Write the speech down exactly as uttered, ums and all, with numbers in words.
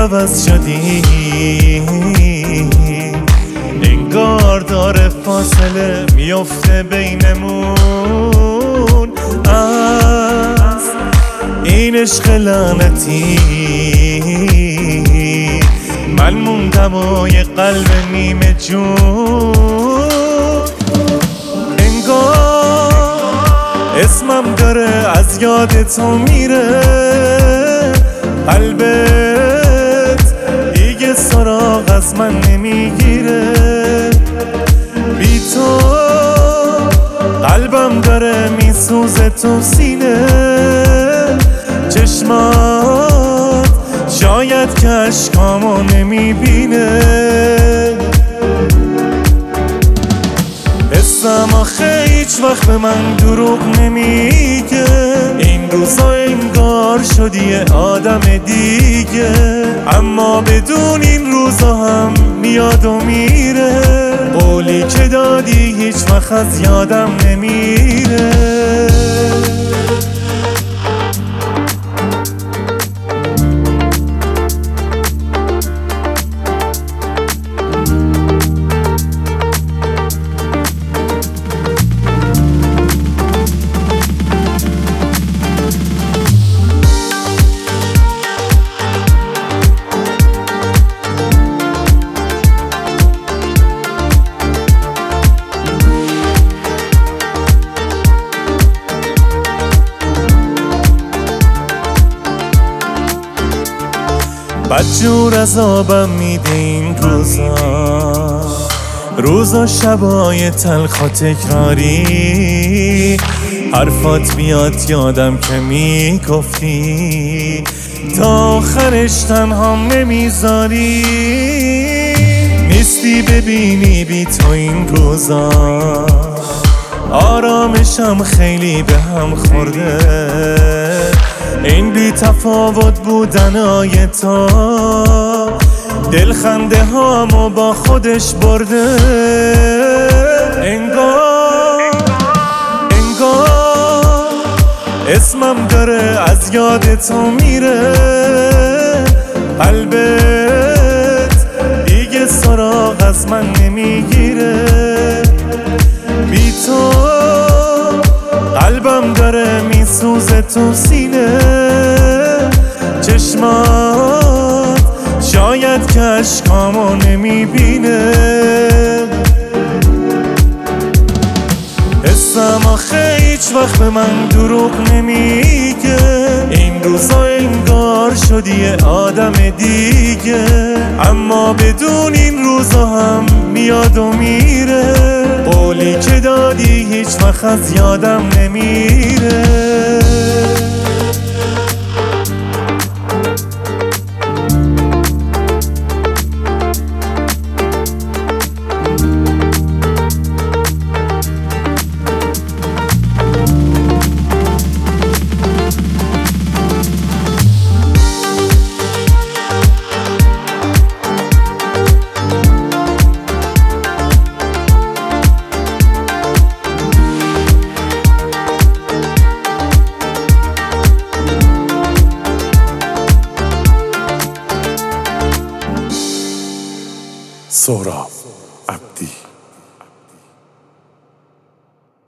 عوض شدی، انگار داره فاصله میفته بینمون از این عشق لعنتی. من موندم و یه قلب نیمه جون، انگار اسمم داره از یاد تو میره. قلبت دیگه سراغ از من نمیگیره، بی تو قلبم داره میسوزه تو سینه. چشمات شاید که اشکامو نمیبینه، حسم آخه هیچ وقت به من دروغ نمیگه. این روزا انگار شدی آدم دیگه، اما بدون این روزا هم میاد و میره. قولی که دادی هیچ وقت از یادم نمیره. بدجور عذابم میده این روزا، روزا شبای تلخ و تکراری. حرفات بیاد یادم که میگفتی، تا آخرش تنهام نمیذاری. نیستی ببینی بی تو این روزا، آرامشم خیلی به هم خورده. این بی تفاوت بودنای تو دلخنده هامو با خودش برده. انگار انگار اسمم داره از یاد تو میره. قلبت دیگه سراغ از من نمیگیره، بی تو قلبم داره میسوزه تو سینه. چشمات شاید که اشکامو نمیبینه، حسم آخه هیچ وقت به من دروغ نمیگه. این روزا انگار شدی آدم دیگه، اما بدون این روزا هم میاد و میره. قولی که دادی هیچ وقت از یادم نمیره. سهراب عبدی.